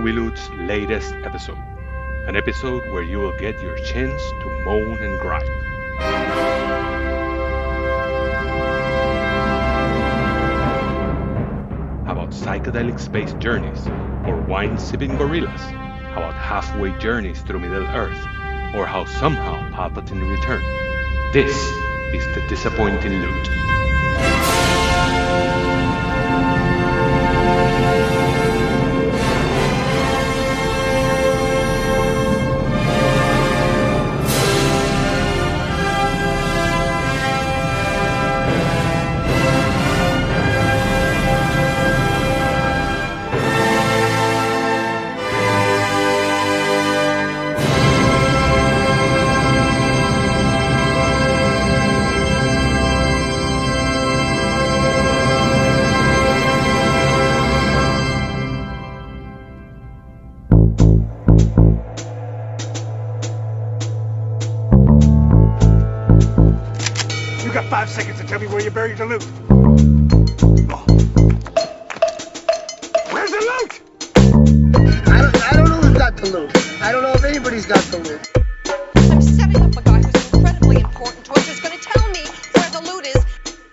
Moviloot's latest episode. An episode where you will get your chance to moan and gripe. How about psychedelic space journeys, or wine-sipping gorillas? How about halfway journeys through Middle-earth, or how somehow Palpatine returned? This is the Disappointing Loot. You got 5 seconds to tell me where you buried the loot. Where's the loot? I don't know who's got the loot. I don't know if anybody's got the loot. I'm setting up a guy who's incredibly important to us who's going to tell me where the loot is.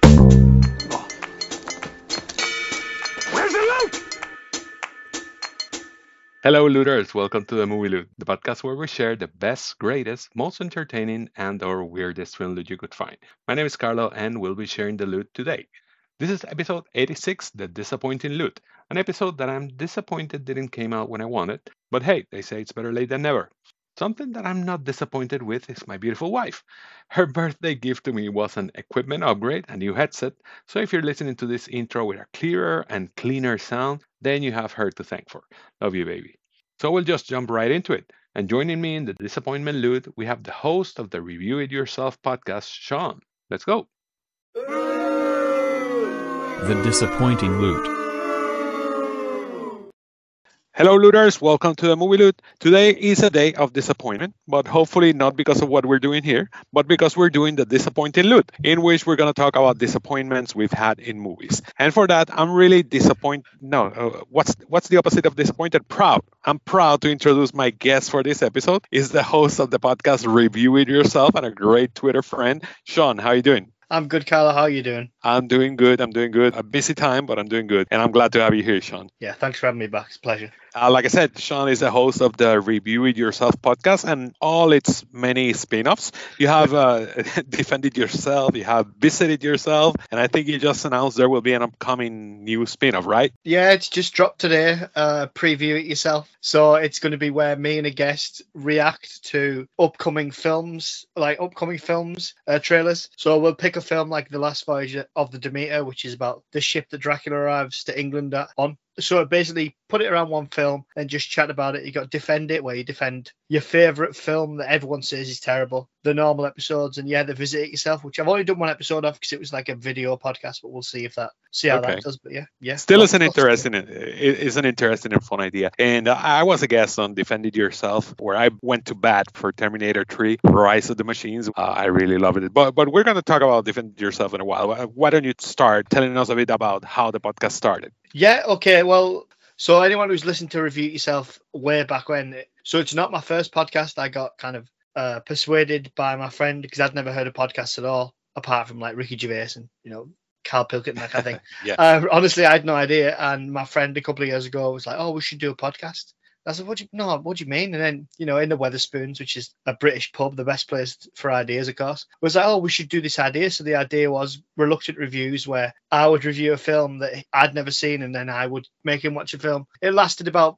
Where's the loot? Hello, looters. Welcome to the Movie Loot, the podcast where we share the best, greatest, most entertaining, and/or weirdest film loot you could find. My name is Carlo, and we'll be sharing the loot today. This is episode 86, The Disappointing Loot, an episode that I'm disappointed didn't came out when I wanted, but hey, they say it's better late than never. Something that I'm not disappointed with is my beautiful wife. Her birthday gift to me was an equipment upgrade, a new headset, so if you're listening to this intro with a clearer and cleaner sound, then you have her to thank for. Love you, baby. So we'll just jump right into it. And joining me in the Disappointment Loot, we have the host of the Review It Yourself podcast, Sean. Let's go. The Disappointing Loot. Hello, looters. Welcome to the Movie Loot. Today is a day of disappointment, but hopefully not because of what we're doing here, but because we're doing the Disappointing Loot, in which we're going to talk about disappointments we've had in movies. And for that, I'm really disappointed. No, what's the opposite of disappointed? Proud. I'm proud to introduce my guest for this episode. Is the host of the podcast Review It Yourself and a great Twitter friend, Sean. How are you doing? I'm good, Carla. How are you doing? I'm doing good. A busy time, but I'm doing good. And I'm glad to have you here, Sean. Yeah, thanks for having me back. It's a pleasure. Like I said, Sean is the host of the Review It Yourself podcast and all its many spin-offs. You have defended yourself, you have visited yourself, and I think you just announced there will be an upcoming new spin-off, right? Yeah, it's just dropped today. Preview It Yourself. So it's going to be where me and a guest react to upcoming films, trailers. So we'll pick a film like The Last Voyage of the Demeter, which is about the ship that Dracula arrives to England on. So basically put it around one film and just chat about it. You got Defend It, where you defend your favourite film that everyone says is terrible. The normal episodes, and the Visit It Yourself, which I've only done one episode of because it was like a video podcast, but we'll see how that does. But yeah. Still is an interesting and fun idea. And I was a guest on Defend It Yourself, where I went to bat for Terminator 3, Rise of the Machines. I really loved it. But we're going to talk about Defend It Yourself in a while. Why don't you start telling us a bit about how the podcast started? Yeah, okay. Well, so anyone who's listened to Review It Yourself way back when, so it's not my first podcast. I got kind of persuaded by my friend because I'd never heard of podcasts at all, apart from like Ricky Gervais and, Carl Pilkington, that kind of thing. Yeah. Honestly, I had no idea. And my friend a couple of years ago was like, oh, we should do a podcast. I said, what do you mean? And then, in the Wetherspoons, which is a British pub, the best place for ideas, of course, was like, oh, we should do this idea. So the idea was reluctant reviews where I would review a film that I'd never seen and then I would make him watch a film. It lasted about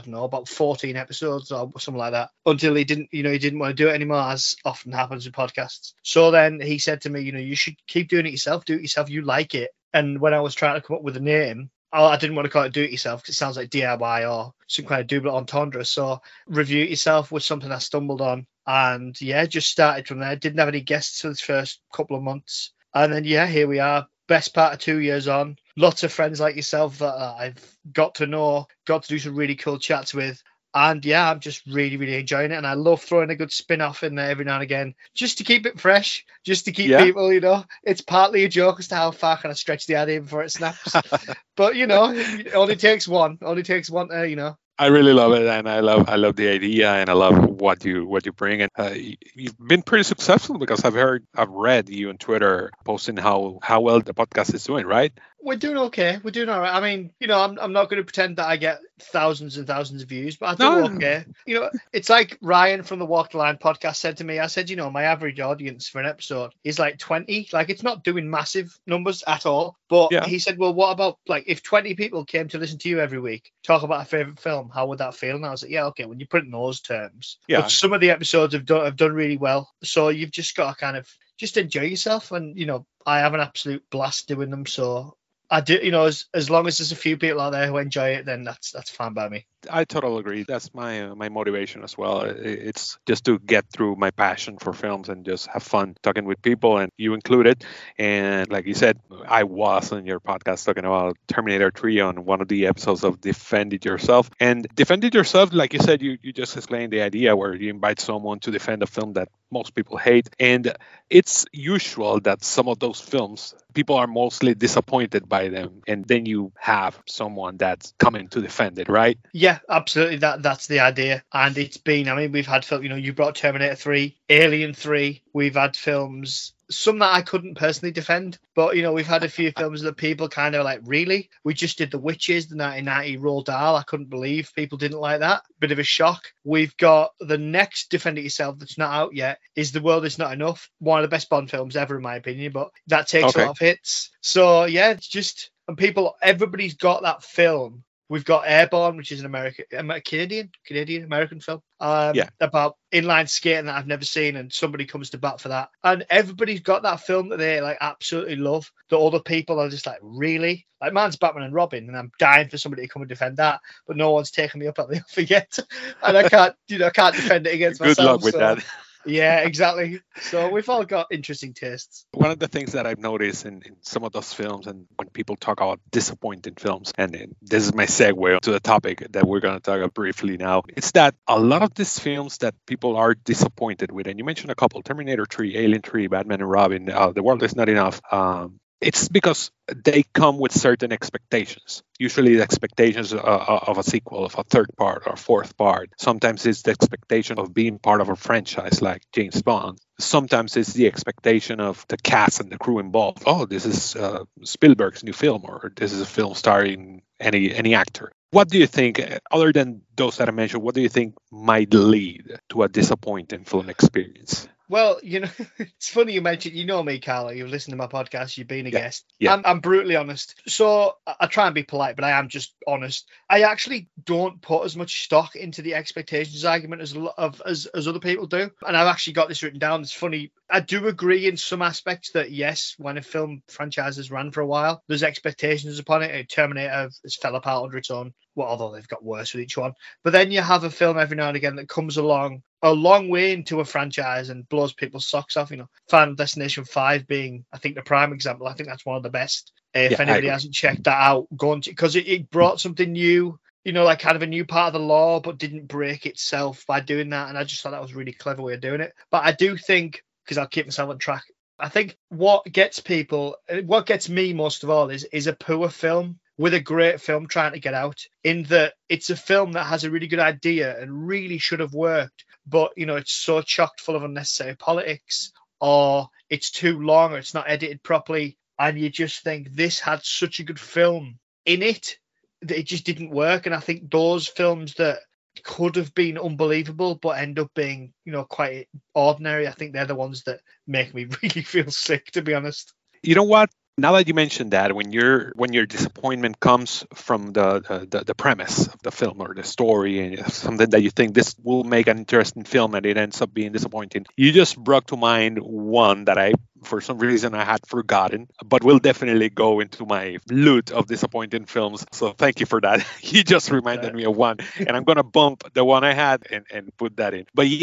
14 episodes or something like that until he didn't want to do it anymore, as often happens with podcasts. So then he said to me, you should keep doing it yourself, do it yourself. You like it. And when I was trying to come up with a name, I didn't want to call it Do It Yourself because it sounds like DIY or some kind of double entendre. So Review It Yourself was something I stumbled on. And just started from there. Didn't have any guests for the first couple of months. And then, here we are. Best part of 2 years on. Lots of friends like yourself that I've got to know, got to do some really cool chats with. And I'm just really, really enjoying it. And I love throwing a good spin-off in there every now and again, just to keep it fresh, just to keep people, it's partly a joke as to how far can I stretch the idea before it snaps. But, it only takes one, I really love it, and I love the idea, and I love what you bring. And you've been pretty successful because I've read you on Twitter posting how well the podcast is doing, right? We're doing okay. We're doing all right. I mean, I'm not going to pretend that I get thousands and thousands of views, but I do No. okay. It's like Ryan from the Walk the Line podcast said to me. I said, my average audience for an episode is like 20. Like, it's not doing massive numbers at all. But Yeah. he said, well, what about like if 20 people came to listen to you every week, talk about a favorite film? How would that feel? And I was like, yeah, okay. When you put it in those terms, Yeah. But some of the episodes have done really well. So you've just got to kind of just enjoy yourself, and I have an absolute blast doing them. So I do, as long as there's a few people out there who enjoy it, then that's fine by me. I totally agree. That's my motivation as well. It's just to get through my passion for films and just have fun talking with people, and you included. And like you said, I was on your podcast talking about Terminator 3 on one of the episodes of Defend It Yourself. And Defend It Yourself, like you said, you just explained the idea where you invite someone to defend a film that most people hate. And it's usual that some of those films, people are mostly disappointed by them. And then you have someone that's coming to defend it, right? Yeah, absolutely. That's the idea. And it's been, I mean, we've had film, you brought Terminator 3, Alien 3. We've had films, some that I couldn't personally defend, but we've had a few films that people kind of like, really? We just did The Witches, the 1990 Roald Dahl. I couldn't believe people didn't like that. Bit of a shock. We've got the next Defend It Yourself that's not out yet is The World Is Not Enough. One of the best Bond films ever, in my opinion, but that takes a lot of hits. So yeah, it's just, and everybody's got that film. We've got Airborne, which is an Canadian American film about inline skating that I've never seen, and somebody comes to bat for that. And everybody's got that film that they like absolutely love. The other people are just like, really? Like, mine's Batman and Robin, and I'm dying for somebody to come and defend that, but no one's taken me up at the offer yet, and I can't defend it against myself. Good luck with that. Yeah, exactly. So we've all got interesting tastes. One of the things that I've noticed in some of those films, and when people talk about disappointing films, and this is my segue to the topic that we're going to talk about briefly now, it's that a lot of these films that people are disappointed with, and you mentioned a couple, Terminator 3, Alien 3, Batman and Robin, The World Is Not Enough, it's because they come with certain expectations. Usually the expectations of a sequel, of a third part or fourth part. Sometimes it's the expectation of being part of a franchise like James Bond. Sometimes it's the expectation of the cast and the crew involved. Oh, this is Spielberg's new film, or this is a film starring any actor. What do you think, other than those that I mentioned, what do you think might lead to a disappointing film experience? Well, it's funny you mentioned, me, Carlo. You've listened to my podcast. You've been a guest. Yeah. I'm brutally honest. So I try and be polite, but I am just honest. I actually don't put as much stock into the expectations argument as other people do. And I've actually got this written down. It's funny. I do agree in some aspects that, yes, when a film franchise has run for a while, there's expectations upon it. Terminator has fell apart under its own, although they've got worse with each one. But then you have a film every now and again that comes along a long way into a franchise and blows people's socks off. Final Destination 5 being, I think, the prime example. I think that's one of the best. If anybody hasn't checked that out, go on, because it brought something new, like kind of a new part of the law, but didn't break itself by doing that. And I just thought that was a really clever way of doing it. But I do think, because I'll keep myself on track, I think what gets me most of all is a poor film with a great film trying to get out, in that it's a film that has a really good idea and really should have worked, but it's so chocked full of unnecessary politics, or it's too long, or it's not edited properly, and you just think this had such a good film in it that it just didn't work. And I think those films that could have been unbelievable but end up being quite ordinary, I think they're the ones that make me really feel sick, to be honest. You know what? Now that you mentioned that, when your disappointment comes from the premise of the film or the story, and something that you think this will make an interesting film and it ends up being disappointing, you just brought to mind one that for some reason I had forgotten, but will definitely go into my loot of disappointing films. So thank you for that. You just reminded me of one, and I'm gonna bump the one I had and put that in. But yeah,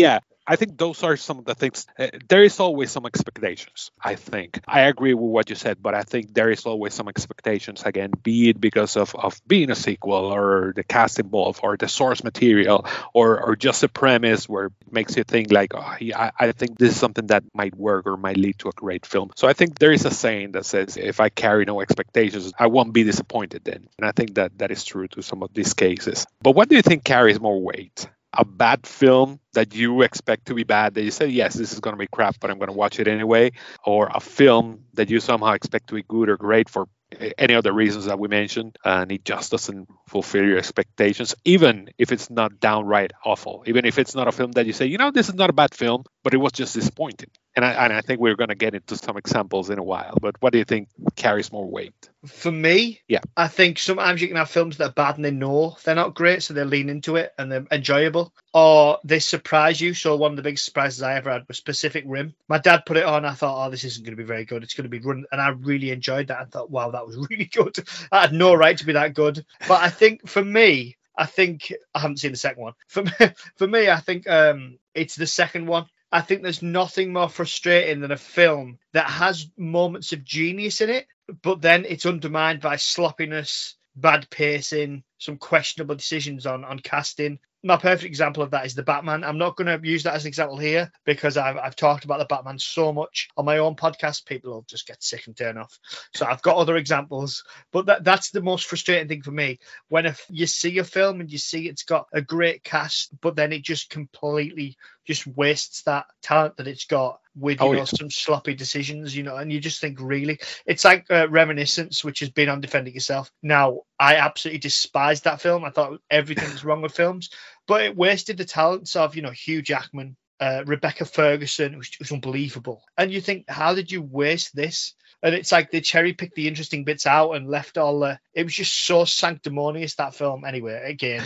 I think those are some of the things. There is always some expectations, I think. I agree with what you said, but I think there is always some expectations, again, be it because of being a sequel or the cast involved or the source material or just a premise where it makes you think like, oh, yeah, I think this is something that might work or might lead to a great film. So I think there is a saying that says, if I carry no expectations, I won't be disappointed then. And I think that is true to some of these cases. But what do you think carries more weight? A bad film that you expect to be bad, that you say, yes, this is going to be crap, but I'm going to watch it anyway, or a film that you somehow expect to be good or great for any other reasons that we mentioned, and it just doesn't fulfill your expectations, even if it's not downright awful, even if it's not a film that you say, this is not a bad film, but it was just disappointing. And I think we're going to get into some examples in a while, but what do you think carries more weight? For me, yeah, I think sometimes you can have films that are bad and they know they're not great, so they lean into it and they're enjoyable, or they surprise you. So one of the biggest surprises I ever had was Pacific Rim. My dad put it on. I thought, oh, this isn't going to be very good. It's going to be run, and I really enjoyed that. I thought, wow, that was really good. I had no right to be that good. But I think for me, I haven't seen the second one. For me, I think it's the second one. I think there's nothing more frustrating than a film that has moments of genius in it, but then it's undermined by sloppiness, bad pacing, some questionable decisions on casting. My perfect example of that is The Batman. I'm not going to use that as an example here because I've talked about The Batman so much on my own podcast. People will just get sick and turn off. So I've got other examples. But that's the most frustrating thing for me. When you see a film and you see it's got a great cast, but then it just completely just wastes that talent that it's got with some sloppy decisions, and you just think, really, it's like Reminiscence, which has been on Defending Yourself. Now, I absolutely despised that film. I thought everything was wrong with films, but it wasted the talents of, Hugh Jackman, Rebecca Ferguson, which was unbelievable. And you think, how did you waste this? And it's like they cherry picked the interesting bits out and left all it was just so sanctimonious, that film. Anyway, again.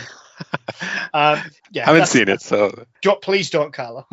I haven't seen it, so please don't, Carlo.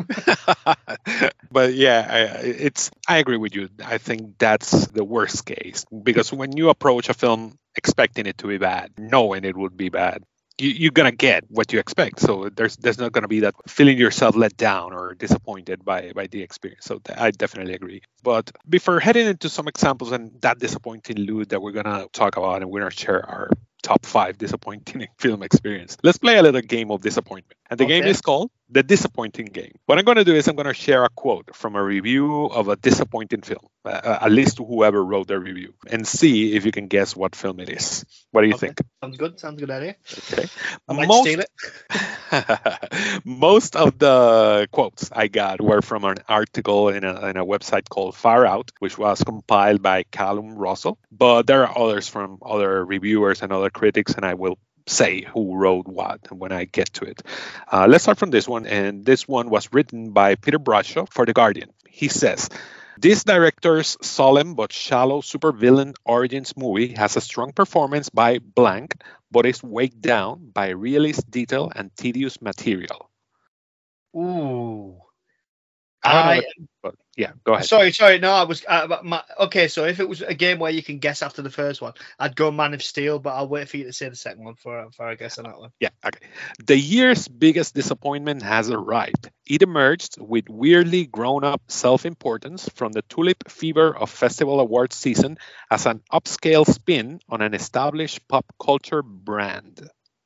But yeah, I agree with you. I think that's the worst case, because when you approach a film expecting it to be bad, knowing it would be bad, you're gonna get what you expect. So there's not gonna be that feeling yourself let down or disappointed by the experience. So I definitely agree. But before heading into some examples and that disappointing loot that we're gonna talk about, and we're gonna share our top 5 disappointing film experience, let's play a little game of disappointment. And the game is called The Disappointing Game. What I'm going to do is I'm going to share a quote from a review of a disappointing film, at least whoever wrote the review, and see if you can guess what film it is. What do you think? Sounds good. Sounds a good idea. Okay. I might steal it. Most of the quotes I got were from an article in a website called Far Out, which was compiled by Callum Russell. But there are others from other reviewers and other critics, and I will say who wrote what when I get to it. Let's start from this one, and this one was written by Peter Bradshaw for The Guardian. He says, this director's solemn but shallow supervillain origins movie has a strong performance by blank, but is weighed down by realist detail and tedious material. Ooh. But yeah, go ahead. Sorry. No, I was okay. So if it was a game where you can guess after the first one, I'd go Man of Steel, but I'll wait for you to say the second one before I guess on that one. Yeah, okay. The year's biggest disappointment has arrived. It emerged with weirdly grown-up self-importance from the tulip fever of festival awards season as an upscale spin on an established pop culture brand.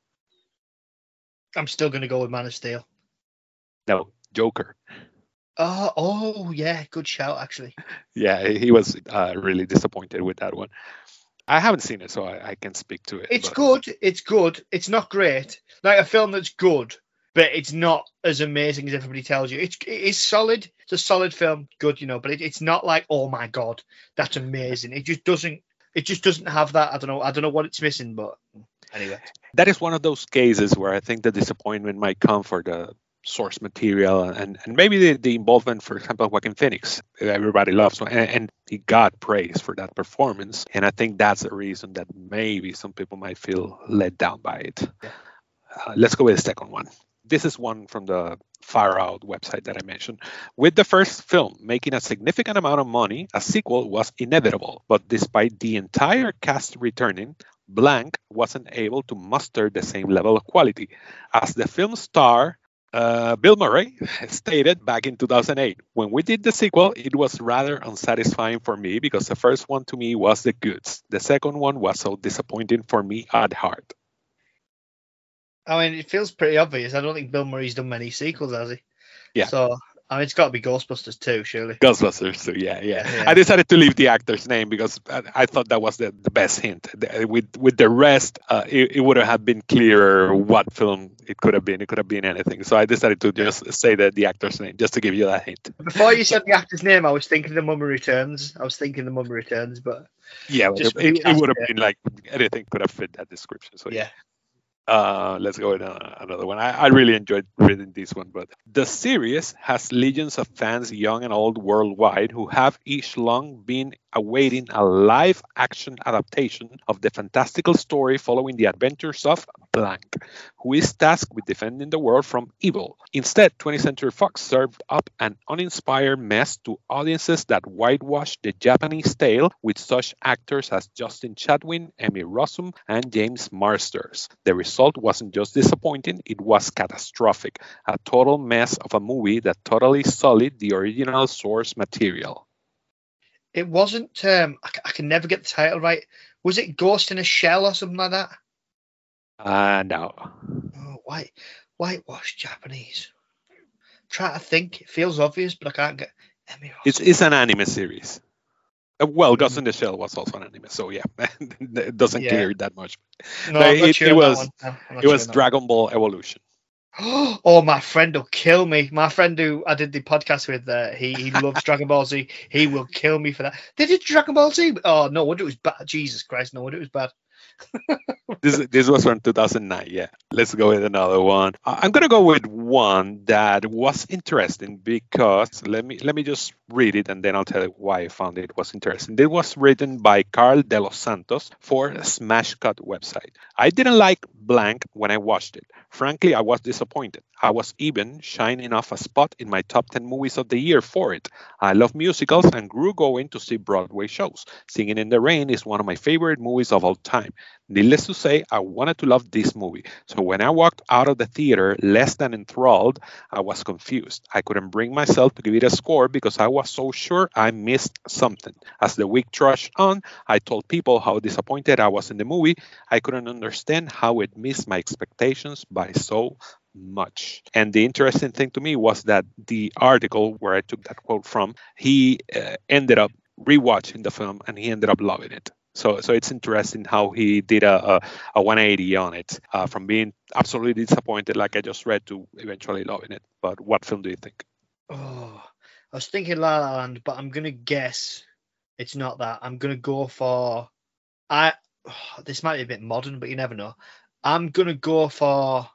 I'm still going to go with Man of Steel. No, Joker. Oh, yeah, good shout, actually. Yeah, he was really disappointed with that one. I haven't seen it, so I can speak to it. It's good. It's not great. Like a film that's good, but it's not as amazing as everybody tells you. It is solid. It's a solid film, good, but it's not like, oh my God, that's amazing. It just doesn't have that. I don't know what it's missing, but anyway. That is one of those cases where I think the disappointment might come for the source material and maybe the involvement, for example, Joaquin Phoenix. Everybody loves him, and he got praise for that performance. And I think that's the reason that maybe some people might feel let down by it. Yeah. Let's go with the second one. This is one from the Far Out website that I mentioned. With the first film making a significant amount of money, a sequel was inevitable. But despite the entire cast returning, Blank wasn't able to muster the same level of quality. As the film's star Bill Murray stated back in 2008, when we did the sequel, it was rather unsatisfying for me because the first one to me was the goods. The second one was so disappointing for me at heart. I mean, it feels pretty obvious. I don't think Bill Murray's done many sequels, has he? Yeah. So, I mean, it's got to be Ghostbusters too, surely. Ghostbusters, so yeah. I decided to leave the actor's name because I thought that was the best hint. With the rest, it would have been clearer what film it could have been. It could have been anything. So I decided to just say the actor's name, just to give you that hint. Before you said the actor's name, I was thinking The Mummy Returns, but yeah, it would have been like anything could have fit that description. So yeah. Let's go with another one. I really enjoyed reading this one, but the series has legions of fans, young and old, worldwide, who have each long been awaiting a live-action adaptation of the fantastical story following the adventures of blank, who is tasked with defending the world from evil. Instead, 20th Century Fox served up an uninspired mess to audiences that whitewashed the Japanese tale with such actors as Justin Chatwin, Emmy Rossum, and James Marsters. The result wasn't just disappointing, it was catastrophic. A total mess of a movie that totally sullied the original source material. It wasn't, I can never get the title right. Was it Ghost in a Shell or something like that? No. Oh, whitewashed Japanese. Try to think. It feels obvious, but I can't get. It's an anime series. Well, Ghost in the Shell was also an anime, so yeah, it doesn't clear it that much. No, it was Dragon Ball Evolution. Oh, my friend will kill me. My friend who I did the podcast with, he loves Dragon Ball Z. He will kill me for that. They did Dragon Ball Z. Oh, no wonder it was bad. Jesus Christ, no wonder it was bad. This was from 2009. Yeah, let's go with another one. I'm gonna go with one that was interesting because let me just read it and then I'll tell you why I found it was interesting. It was written by Carl De Los Santos for Smash Cut website. I didn't like blank when I watched it. Frankly, I was disappointed. I was even shining off a spot in my top 10 movies of the year for it. I love musicals and grew going to see Broadway shows. Singing in the Rain is one of my favorite movies of all time. Needless to say, I wanted to love this movie. So when I walked out of the theater less than enthralled, I was confused. I couldn't bring myself to give it a score because I was so sure I missed something. As the week trudged on, I told people how disappointed I was in the movie. I couldn't understand how it missed my expectations by so much. And the interesting thing to me was that the article where I took that quote from, he ended up rewatching the film and he ended up loving it. So it's interesting how he did a 180 on it, from being absolutely disappointed, like I just read, to eventually loving it. But what film do you think? Oh, I was thinking La La Land, but I'm gonna guess it's not that. I'm gonna go for this might be a bit modern, but you never know. I'm gonna go for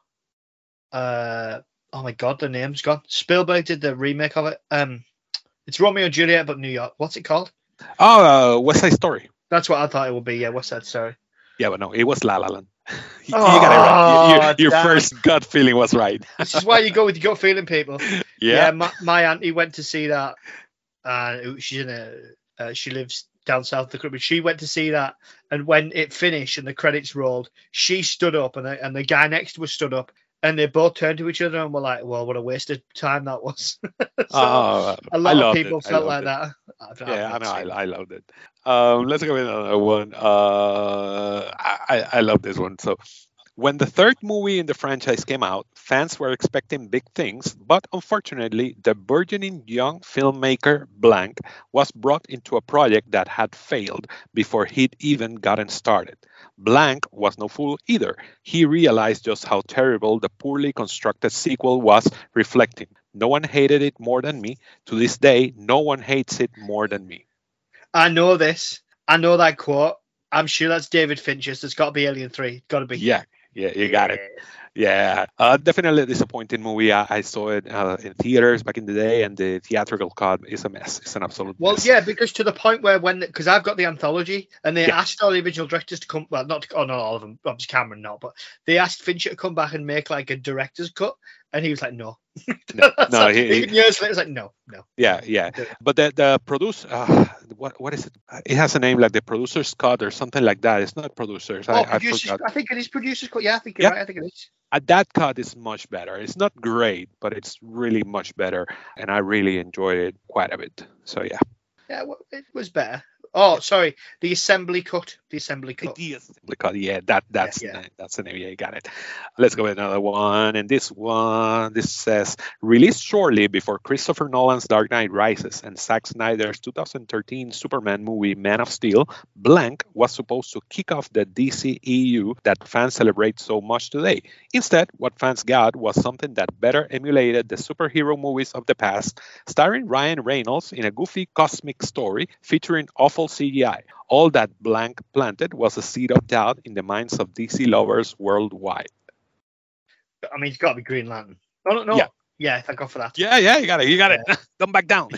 oh my god, the name's gone. Spielberg did the remake of it. It's Romeo and Juliet, but New York. What's it called? Oh, West Side Story. That's what I thought it would be. Yeah, West Side Story. Yeah, but no, it was La La Land. You got it right. Your first gut feeling was right. This is why you go with your gut feeling, people. Yeah. My auntie went to see that. She's she lives down south of the country. She went to see that, and when it finished and the credits rolled, she stood up, and the guy next to her stood up, and they both turned to each other and were like, "Well, what a waste of time that was." A lot of people felt like that. Yeah, I know. I loved it. Let's go with another one. I love this one. So, when the third movie in the franchise came out, fans were expecting big things, but unfortunately, the burgeoning young filmmaker Blank was brought into a project that had failed before he'd even gotten started. Blank was no fool either. He realized just how terrible the poorly constructed sequel was reflecting. No one hated it more than me. To this day, no one hates it more than me. I know this. I know that quote. I'm sure that's David Fincher's. It's got to be Alien 3. Got to be. Yeah, you got it. Yeah, definitely a disappointing movie. I saw it in theaters back in the day, and the theatrical cut is a mess. It's an absolute mess. Yeah, because to the point where because I've got the anthology, and they asked all the original directors to come, well, not all of them, obviously Cameron not, but they asked Fincher to come back and make like a director's cut, And he was like, no. No, Even years later, it's like, no. yeah. Yeah. But the producer, what is it? It has a name like the producer's cut or something like that. It's not producers. I producers. forgot. I think it is producers cut. Yeah, I think you're Yeah. right. I think it is. That cut is much better. It's not great, but it's really much better, and I really enjoyed it quite a bit. So yeah. Yeah, it was better. Oh, sorry, the assembly cut. The assembly cut. The assembly cut. Yeah, that's Yeah. that's the name. Yeah, you got it. Let's go with another one. And this says released shortly before Christopher Nolan's Dark Knight Rises and Zack Snyder's 2013 Superman movie Man of Steel. Blank was supposed to kick off the DCEU that fans celebrate so much today. Instead, what fans got was something that better emulated the superhero movies of the past, starring Ryan Reynolds in a goofy cosmic story featuring awful CGI. All that Blank planted was a seed of doubt in the minds of DC lovers worldwide. I mean, it's got to be Green Lantern. Oh, no. Yeah. Yeah, thank God for that. Yeah, you got it. Come back down.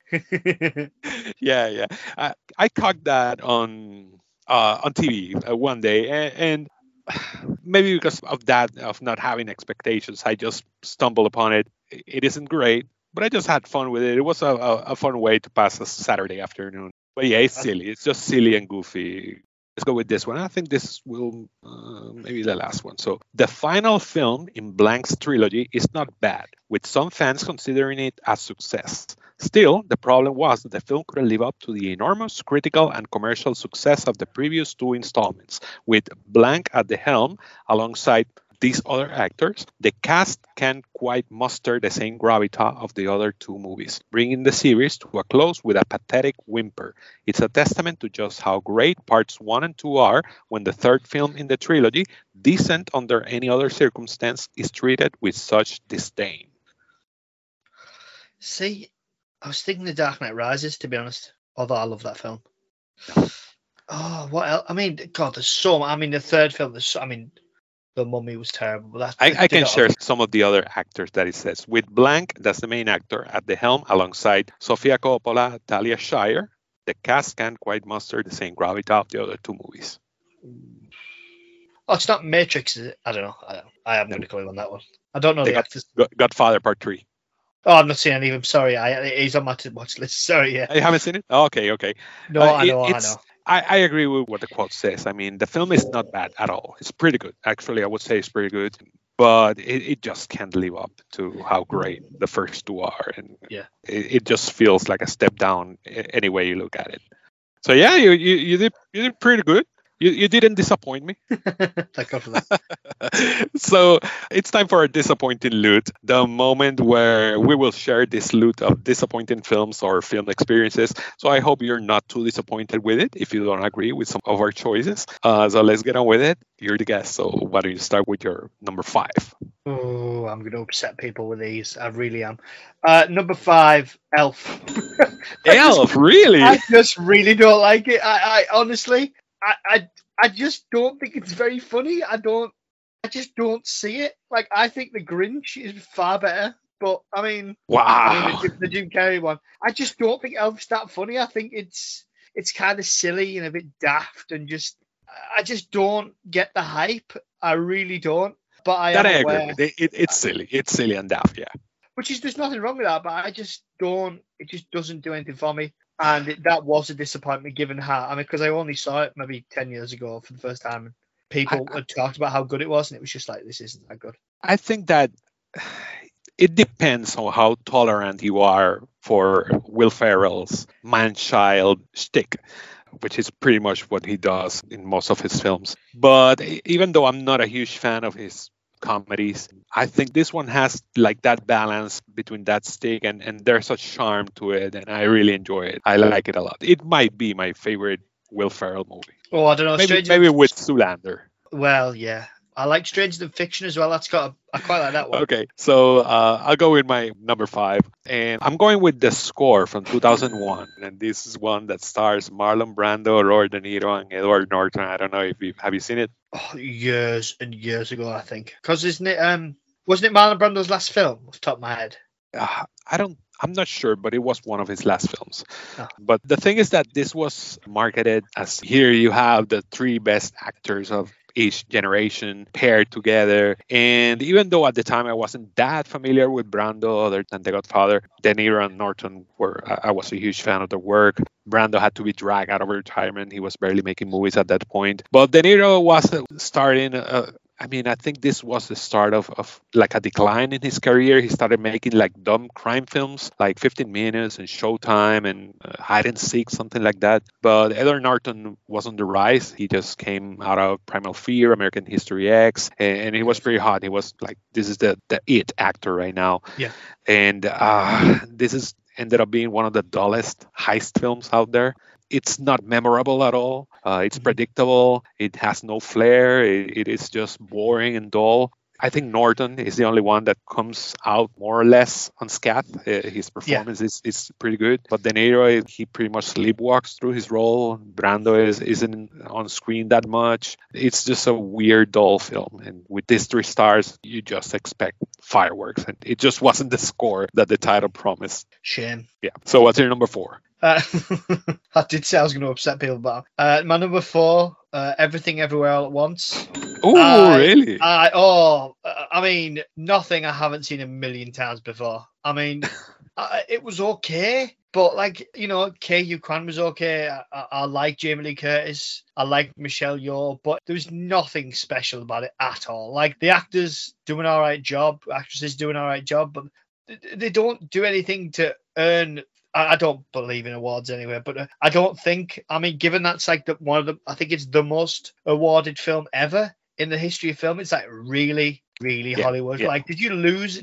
Yeah. I caught that on TV one day, and maybe because of that, of not having expectations, I just stumbled upon it. It isn't great, but I just had fun with it. It was a fun way to pass a Saturday afternoon. But yeah, it's silly. It's just silly and goofy. Let's go with this one. I think this will maybe the last one. So the final film in Blank's trilogy is not bad, with some fans considering it a success. Still, the problem was that the film couldn't live up to the enormous critical and commercial success of the previous two installments. With Blank at the helm, alongside these other actors, the cast can't quite muster the same gravitas of the other two movies, bringing the series to a close with a pathetic whimper. It's a testament to just how great parts 1 and 2 are when the third film in the trilogy, decent under any other circumstance, is treated with such disdain. See, I was thinking The Dark Knight Rises, to be honest, although I love that film. Oh, what else? I mean, God, there's so much. I mean, the third film, The Mummy was terrible. But I can share some of the other actors that it says. With Blank, that's the main actor, at the helm alongside Sofia Coppola, Talia Shire, the cast can't quite muster the same gravitas of the other two movies. Oh, it's not Matrix, is it? I don't know. I haven't got a clue on that one. I don't know the actors. Godfather Part 3. Oh, I've not seen any of them. Sorry, he's on my watch list. Sorry, yeah. You haven't seen it? Oh, okay. No, I know. I agree with what the quote says. I mean, the film is not bad at all. It's pretty good. Actually, I would say it's pretty good. But it just can't live up to how great the first two are. And yeah, it just feels like a step down any way you look at it. So yeah, you did pretty good. You didn't disappoint me. Thank God for that. So it's time for a disappointing loot, the moment where we will share this loot of disappointing films or film experiences. So I hope you're not too disappointed with it if you don't agree with some of our choices. So let's get on with it. You're the guest. So why don't you start with your number 5? Oh, I'm going to upset people with these. I really am. Number 5, Elf. Elf, really? I just really don't like it. I honestly... I just don't think it's very funny. I just don't see it. Like, I think the Grinch is far better. But I mean, wow, the Jim Carrey one. I just don't think Elf's that funny. I think it's kind of silly and a bit daft, and I just don't get the hype. I really don't. But I agree with. It's silly. It's silly and daft. Yeah. There's nothing wrong with that, but I just don't. It just doesn't do anything for me. And that was a disappointment given how, I mean, because I only saw it maybe 10 years ago for the first time. And people had talked about how good it was, and it was just like, this isn't that good. I think that it depends on how tolerant you are for Will Ferrell's man-child shtick, which is pretty much what he does in most of his films. But even though I'm not a huge fan of his comedies, I think this one has like that balance between that stick and there's such charm to it, and I really enjoy it. I like it a lot. It might be my favorite Will Ferrell movie. Oh, I don't know. Maybe with Zoolander. Well, yeah. I like Stranger Than Fiction as well. I quite like that one. Okay, so I'll go with my number 5, and I'm going with The Score from 2001, and this is one that stars Marlon Brando, Robert De Niro, and Edward Norton. I don't know if have you seen it? Oh, years and years ago, I think. Because wasn't it Marlon Brando's last film off the top of my head? I'm not sure, but it was one of his last films. Oh. But the thing is that this was marketed as, here you have the 3 best actors of each generation paired together. And even though at the time I wasn't that familiar with Brando other than The Godfather, De Niro and Norton I was a huge fan of their work. Brando had to be dragged out of retirement. He was barely making movies at that point. But De Niro was starting I think this was the start of like a decline in his career. He started making like dumb crime films like 15 Minutes and Showtime and Hide and Seek, something like that. But Edward Norton was on the rise. He just came out of Primal Fear, American History X, and he was pretty hot. He was like, this is the it actor right now. Yeah. And this is ended up being one of the dullest heist films out there. It's not memorable at all. It's predictable. It has no flair. It is just boring and dull. I think Norton is the only one that comes out more or less unscathed. His performance is pretty good. But De Niro, he pretty much sleepwalks through his role. Brando isn't on screen that much. It's just a weird, dull film. And with these 3 stars, you just expect fireworks. And it just wasn't the score that the title promised. Shame. Yeah. So what's your number 4? I did say I was going to upset people, but my number 4, Everything Everywhere All at Once. Oh, really? I mean, nothing I haven't seen a million times before. I mean, it was okay, but like, you know, Ke Kwan was okay. I like Jamie Lee Curtis. I like Michelle Yeoh, but there was nothing special about it at all. Like, the actors doing all right job, actresses doing all right job, but they don't do anything to earn. I don't believe in awards anyway, but I don't think, I mean, given that's like one of the, I think it's the most awarded film ever in the history of film. It's like really, really Hollywood. Yeah. Like, did you lose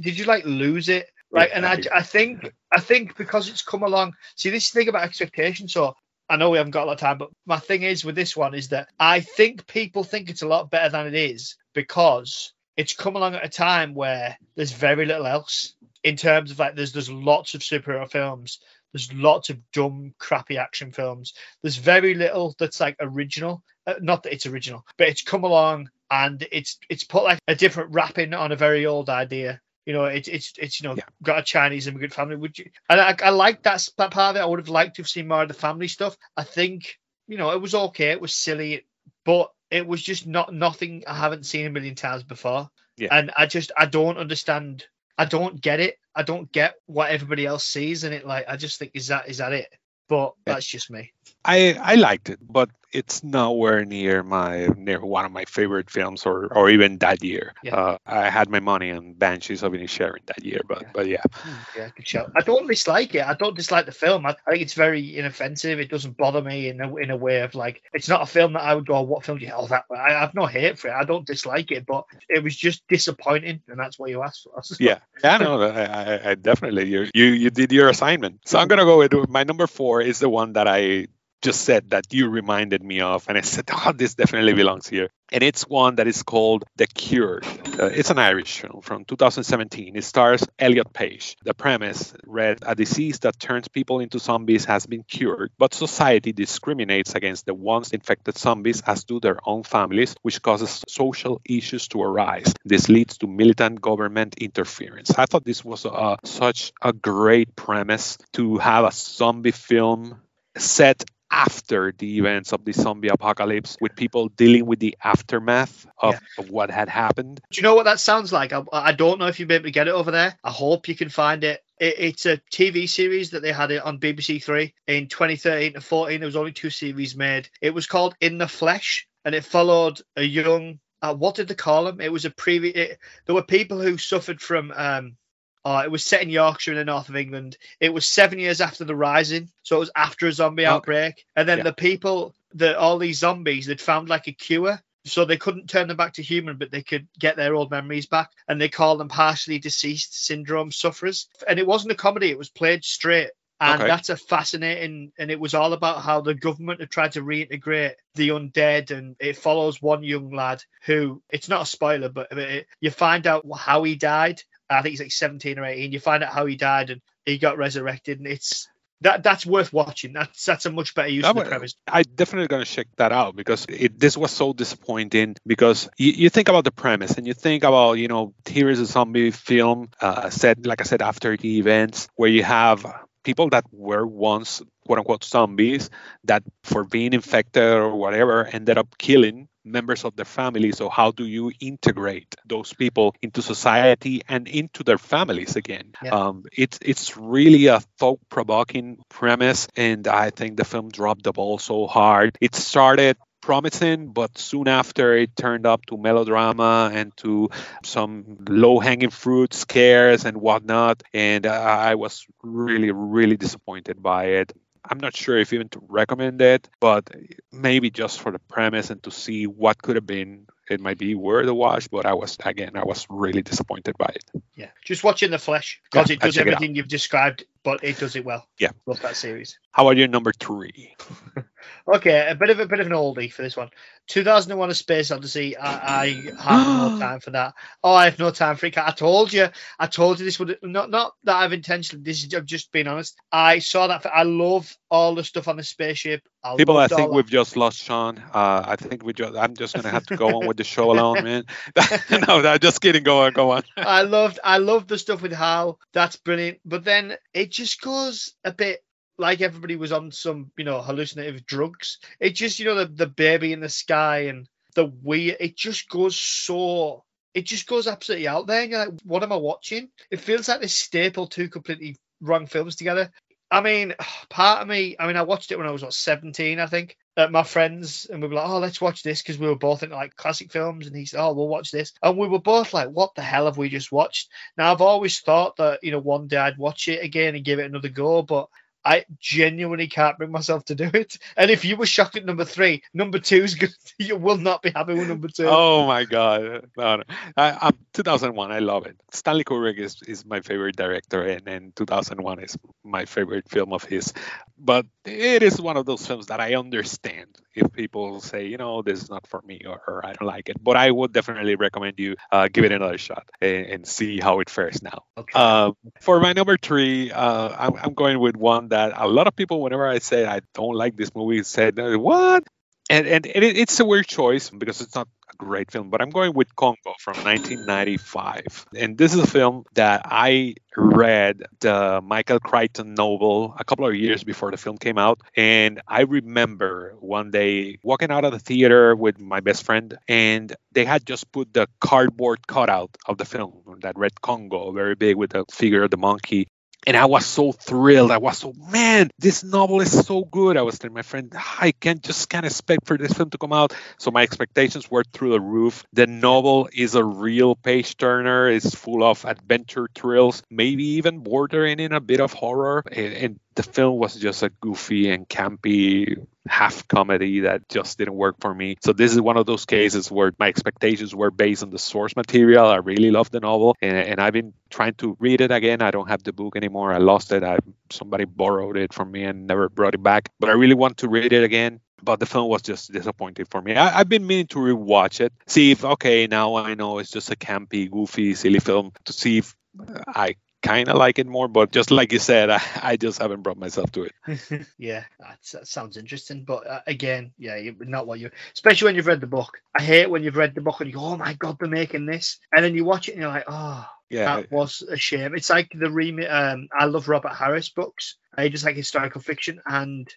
it? Right. And I think because it's come along, see, this thing about expectations. So I know we haven't got a lot of time, but my thing is with this one is that I think people think it's a lot better than it is because it's come along at a time where there's very little else in terms of like, there's lots of superhero films. There's lots of dumb, crappy action films. There's very little that's like original. Not that it's original, but it's come along and it's put like a different wrapping on a very old idea. You know, it's got a Chinese immigrant family. Would you? And I like that part of it. I would have liked to have seen more of the family stuff. I think, you know, it was okay. It was silly, but it was just nothing I haven't seen a million times before. Yeah. And I don't understand. I don't get it. I don't get what everybody else sees in it. Like, I just think, is that it? But that's just me. I liked it, but it's nowhere near one of my favorite films or even that year. Yeah. I had my money on Banshees of Inisherin that year, but yeah. Yeah, good show. I don't dislike it. I don't dislike the film. I think it's very inoffensive. It doesn't bother me in a way of like, it's not a film that I would go, what film do you have that? I have no hate for it. I don't dislike it, but it was just disappointing, and that's what you asked for. Yeah, no, I definitely, you did your assignment. So I'm gonna go with my number 4 is the one that I just said that you reminded me of, and I said, oh, this definitely belongs here. And it's one that is called The Cured. It's an Irish film from 2017. It stars Elliot Page. The premise read, a disease that turns people into zombies has been cured, but society discriminates against the once infected zombies, as do their own families, which causes social issues to arise. This leads to militant government interference. I thought this was such a great premise to have a zombie film set after the events of the zombie apocalypse, with people dealing with the aftermath of what had happened. Do you know what that sounds like? I don't know if you'll be able to get it over there. I hope you can find it. It's a TV series that they had it on BBC Three in 2013 to 14. There was only 2 series made. It was called In the Flesh, and it followed a young, what did they call him? It was there were people who suffered from it was set in Yorkshire in the north of England. It was 7 years after the Rising, so it was after a zombie outbreak. And then the people, all these zombies, they'd found like a cure, so they couldn't turn them back to human, but they could get their old memories back. And they called them partially deceased syndrome sufferers. And it wasn't a comedy; it was played straight. And that's a fascinating, and it was all about how the government had tried to reintegrate the undead, and it follows one young lad who, it's not a spoiler, but you find out how he died. I think he's like 17 or 18. You find out how he died, and he got resurrected, and it's that's worth watching. That's a much better use of the premise. I'm definitely going to check that out, because this was so disappointing, because you think about the premise and you think about, here is a zombie film set, like I said, after the events, where you have people that were once quote unquote zombies that, for being infected or whatever, ended up killing members of their family. So how do you integrate those people into society and into their families again? Yeah. It's really a thought-provoking premise, and I think the film dropped the ball so hard. It started promising, but soon after it turned up to melodrama and to some low-hanging fruit scares and whatnot. And I was really, really disappointed by it. I'm not sure if even to recommend it, but maybe just for the premise and to see what could have been, it might be worth a watch. But I was really disappointed by it. Yeah, just watching The Flesh because Yeah, it does check it out. everything you've described, but it does it well. Yeah. Love that series. How about your number 3? Okay, a bit of an oldie for this one. 2001: A Space Odyssey. I have no time for that. Oh, I have no time for it. I told you this would not that I've intentionally. I've just been honest. I saw that. I love all the stuff on the spaceship. I think we've just lost Sean. I'm just gonna have to go on with the show alone, man. No, just kidding. Go on. I loved the stuff with Hal. That's brilliant. But then it just goes a bit like everybody was on some, hallucinative drugs. It just, the baby in the sky and the weird. It just goes absolutely out there. And you're like, what am I watching? It feels like they staple two completely wrong films together. I mean, part of me, I watched it when I was 17, I think, at my friends, and we were like, oh, let's watch this, because we were both into like classic films, and he said, oh, we'll watch this. And we were both like, what the hell have we just watched? Now, I've always thought that, one day I'd watch it again and give it another go, but I genuinely can't bring myself to do it. And if you were shocked at number 3, number 2 is good. You will not be happy with number 2. Oh my God! No. 2001. I love it. Stanley Kubrick is my favorite director, and 2001 is my favorite film of his. But it is one of those films that I understand if people say, this is not for me or I don't like it. But I would definitely recommend you give it another shot and see how it fares now. Okay. For my number 3, I'm going with one that a lot of people, whenever I say I don't like this movie, said, what? And it's a weird choice because it's not a great film, but I'm going with Congo from 1995. And this is a film that I read the Michael Crichton novel a couple of years before the film came out. And I remember one day walking out of the theater with my best friend, and they had just put the cardboard cutout of the film that read Congo, very big with the figure of the monkey. And I was so thrilled. Man, this novel is so good. I was telling my friend, I can't expect for this film to come out. So my expectations were through the roof. The novel is a real page turner. It's full of adventure thrills, maybe even bordering in a bit of horror. And the film was just a goofy and campy half comedy that just didn't work for me. So this is one of those cases where my expectations were based on the source material. I really loved the novel, and I've been trying to read it again. I don't have the book anymore. I lost it. Somebody borrowed it from me and never brought it back. But I really want to read it again. But the film was just disappointing for me. I've been meaning to rewatch it, see if, okay, now I know it's just a campy, goofy, silly film, to see if I kind of like it more, but just like you said, I just haven't brought myself to it. Yeah, that sounds interesting, but again, not what you, especially when you've read the book. I hate when you've read the book and you go, oh my God, they're making this, and then you watch it and you're like, oh, yeah, that was a shame. It's like the remake. I love Robert Harris books. I just like historical fiction, and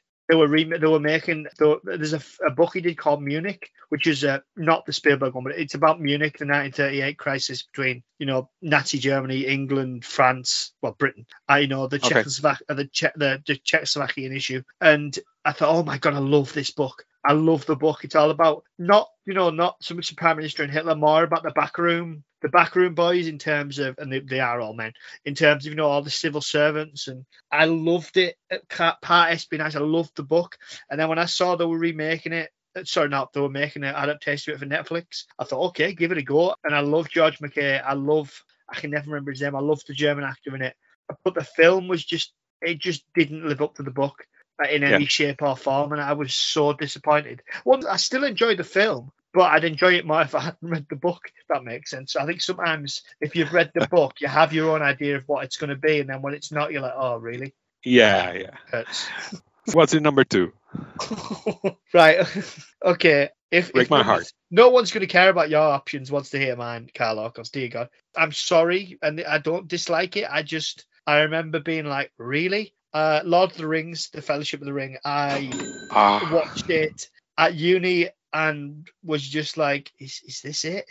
there's a book he did called Munich, which is not the Spielberg one, but it's about Munich, the 1938 crisis between, Nazi Germany, England, France, Britain, the Czechoslovakian issue. And I thought, oh my God, I love this book. I love the book. It's all about not so much the Prime Minister and Hitler, more about the backroom boys in terms of, and they are all men, in terms of, all the civil servants. And I loved it. Part espionage. I loved the book. And then when I saw they were remaking it, they were making an adaptation of it for Netflix, I thought, okay, give it a go. And I love George McKay. I can never remember his name. I love the German actor in it. But the film was just didn't live up to the book in any shape or form, and I was so disappointed. Well, I still enjoyed the film, but I'd enjoy it more if I hadn't read the book, if that makes sense. So I think sometimes if you've read the book, you have your own idea of what it's going to be, and then when it's not, you're like, oh, really? Yeah. Hurts. What's your number 2? Right. Okay. Break my heart. No one's going to care about your options once they hear mine, Carlo, because dear God. I'm sorry, and I don't dislike it. I remember being like, really? Lord of the Rings, The Fellowship of the Ring. I watched it at uni. and was just like, is this it?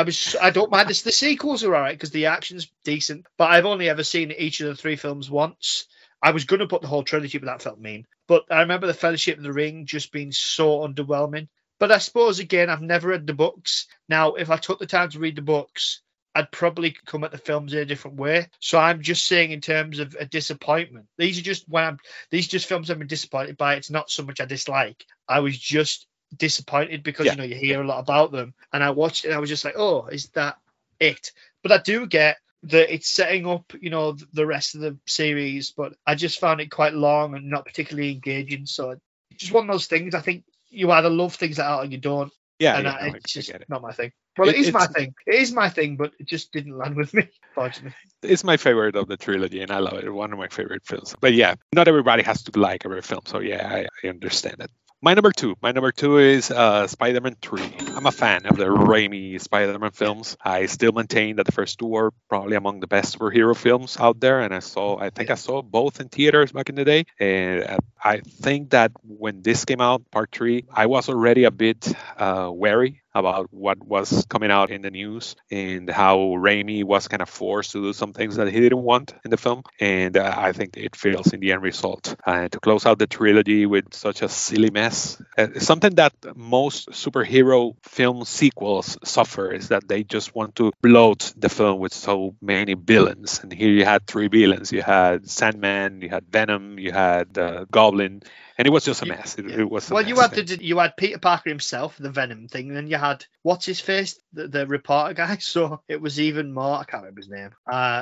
I don't mind this. The sequels are alright because the action's decent, but I've only ever seen each of the 3 films once. I was going to put the whole trilogy, but that felt mean. But I remember the Fellowship of the Ring just being so underwhelming. But I suppose, again, I've never read the books. Now, if I took the time to read the books, I'd probably come at the films in a different way. So I'm just saying in terms of a disappointment. These are just films I've been disappointed by. It's not so much I dislike. I was just disappointed because you hear a lot about them, and I watched it and I was just like, oh, is that it? But I do get that it's setting up the rest of the series, but I just found it quite long and not particularly engaging. So it's just one of those things. I think you either love things like that or you don't. It's just not my thing. Well, it's my thing. It is my thing, but it just didn't land with me, fortunately. It's my favorite of the trilogy, and I love it. One of my favorite films. But yeah, not everybody has to like every film. So yeah, I understand that. My number two is Spider-Man 3. I'm a fan of the Raimi Spider-Man films. I still maintain that the first 2 are probably among the best superhero films out there, and I think I saw both in theaters back in the day. And I think that when this came out, part 3, I was already a bit wary about what was coming out in the news and how Raimi was kind of forced to do some things that he didn't want in the film. And I think it fails in the end result. To close out the trilogy with such a silly mess, something that most superhero film sequels suffer is that they just want to bloat the film with so many villains. And here you had 3 villains. You had Sandman, you had Venom, you had Goblin. And it was just a mess. It was. Well, you had Peter Parker himself, the Venom thing, and then you had what's his face, the reporter guy. So it was even more. I can't remember his name.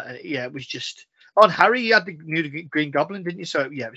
It was just. On Harry, you had the new Green Goblin, didn't you? So yeah, it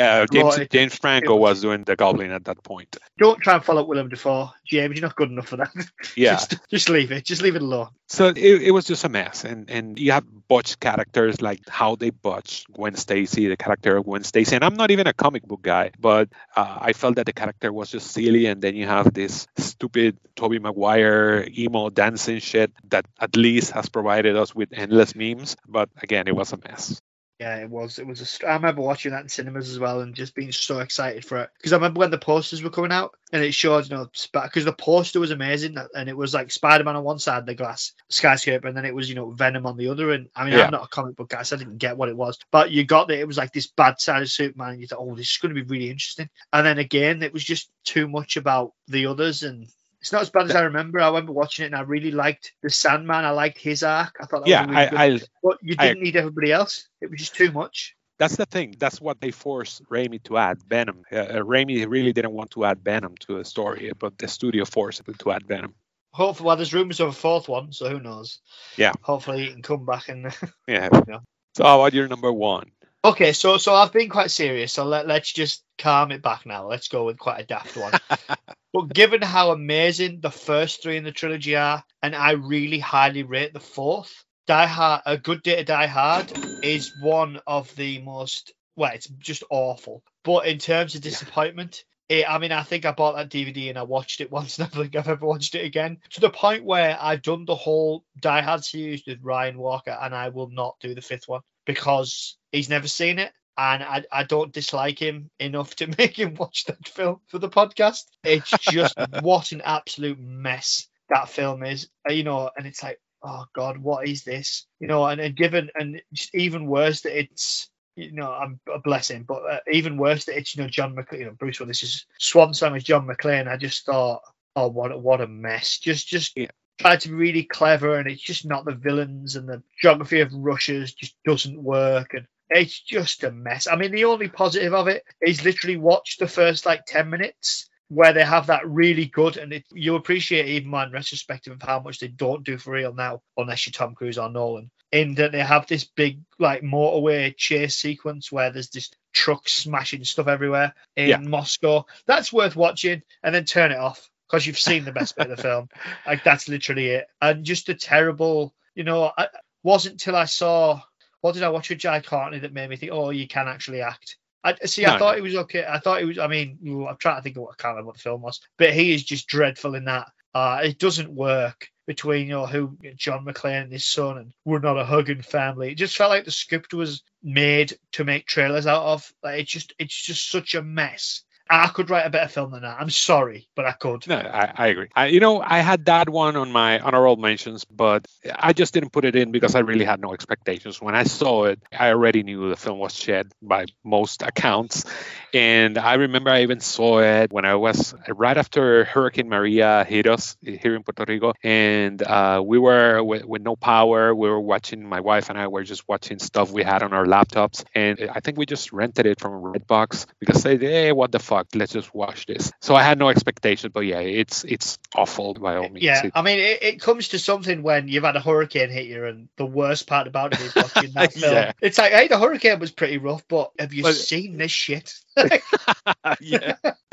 was James Franco was doing the Goblin at that point. Don't try and follow up Willem Dafoe, James. You're not good enough for that. Yeah, just leave it. Just leave it alone. So it was just a mess, and you have botched characters like how they botched Gwen Stacy, the character of Gwen Stacy. And I'm not even a comic book guy, but I felt that the character was just silly. And then you have this stupid Tobey Maguire emo dancing shit that at least has provided us with endless memes. But again, it was a mess. Yeah, it was. I remember watching that in cinemas as well and just being so excited for it. Because I remember when the posters were coming out and it showed, because the poster was amazing and it was like Spider-Man on one side of the glass skyscraper and then it was, Venom on the other. And I mean, I'm not a comic book guy, so I didn't get what it was. But you got that it was like this bad side of Superman and you thought, oh, this is going to be really interesting. And then again, it was just too much about the others and it's not as bad as I remember. I remember watching it and I really liked the Sandman. I liked his arc. I thought that was really good. But you didn't need everybody else. It was just too much. That's the thing. That's what they forced Raimi to add, Venom. Raimi really didn't want to add Venom to a story, but the studio forced him to add Venom. Hopefully, there's rumors of a 4th one, so who knows? Yeah. Hopefully he can come back and... Yeah. So how about your number 1? Okay, so I've been quite serious, so let's just calm it back now. Let's go with quite a daft one. But given how amazing the first 3 in the trilogy are, and I really highly rate the 4th, Die Hard, A Good Day to Die Hard is one of the most, it's just awful. But in terms of disappointment, I think I bought that DVD and I watched it once and I don't think I've ever watched it again. To the point where I've done the whole Die Hard series with Ryan Walker and I will not do the 5th one because he's never seen it. And I don't dislike him enough to make him watch that film for the podcast. It's just what an absolute mess that film is, and it's like, oh God, what is this? And just even worse that it's, I'm bless him, but even worse that it's, John McClane, Bruce Willis's swan song is John McClane. I just thought, oh, what a mess. Just tried to be really clever and it's just not the villains and the geography of Russia's just doesn't work and it's just a mess. I mean, the only positive of it is literally watch the first 10 minutes where they have that really good, and you appreciate even more in retrospective of how much they don't do for real now, unless you're Tom Cruise or Nolan, in that they have this big motorway chase sequence where there's this truck smashing stuff everywhere in Moscow. That's worth watching, and then turn it off because you've seen the best bit of the film. That's literally it. And just a terrible, it wasn't until I saw... What did I watch with Jai Courtney that made me think, oh, you can actually act? I thought it was okay. I'm trying to think of I can't remember what the film was, but he is just dreadful in that. It doesn't work between, who John McClane and his son and We're Not a Hugging Family. It just felt like the script was made to make trailers out of. It's just such a mess. I could write a better film than that. I'm sorry, but I could. No, I agree. I had that one on my honorable mentions, but I just didn't put it in because I really had no expectations. When I saw it, I already knew the film was shit by most accounts. And I remember I even saw it when I was right after Hurricane Maria hit us here in Puerto Rico. And we were with no power. We were watching, my wife and I were just watching stuff we had on our laptops. And I think we just rented it from Redbox because they said, hey, what the fuck? Let's just watch this. So I had no expectations, but yeah, it's awful by all means. Yeah, I mean, it comes to something when you've had a hurricane hit you, and the worst part about it is watching that film. Yeah. It's like, hey, the hurricane was pretty rough, but have you seen this shit? Yeah,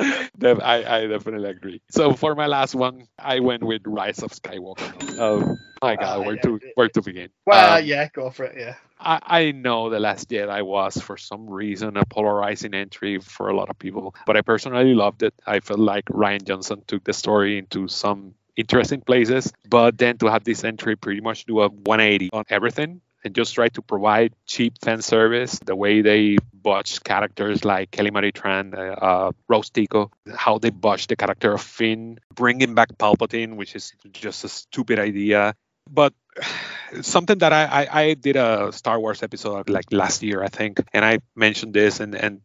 I definitely agree. So for my last one, I went with Rise of Skywalker. Oh my God, where to begin? Well, yeah, go for it. Yeah. I know The Last Jedi was, for some reason, a polarizing entry for a lot of people, but I personally loved it. I felt like Rian Johnson took the story into some interesting places, but then to have this entry pretty much do a 180 on everything and just try to provide cheap fan service, the way they botched characters like Kelly Marie Tran, Rose Tico, how they botched the character of Finn, bringing back Palpatine, which is just a stupid idea. But something that I did a Star Wars episode like last year, I think, and I mentioned this, and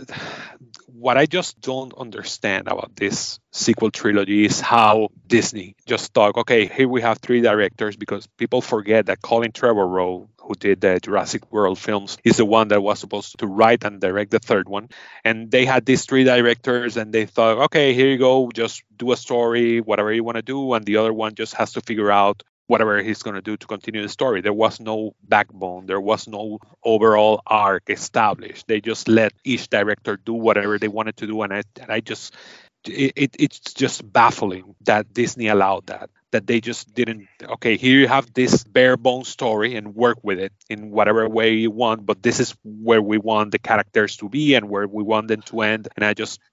what I just don't understand about this sequel trilogy is how Disney just thought, okay, here we have 3 directors, because people forget that Colin Trevorrow, who did the Jurassic World films, is the one that was supposed to write and direct the 3rd one. And they had these 3 directors, and they thought, okay, here you go, just do a story, whatever you want to do, and the other one just has to figure out whatever he's going to do to continue the story. There was no backbone. There was no overall arc established. They just let each director do whatever they wanted to do. And I just, it's just baffling that Disney allowed that they just didn't, okay, here you have this bare bone story and work with it in whatever way you want, but this is where we want the characters to be and where we want them to end. And I just,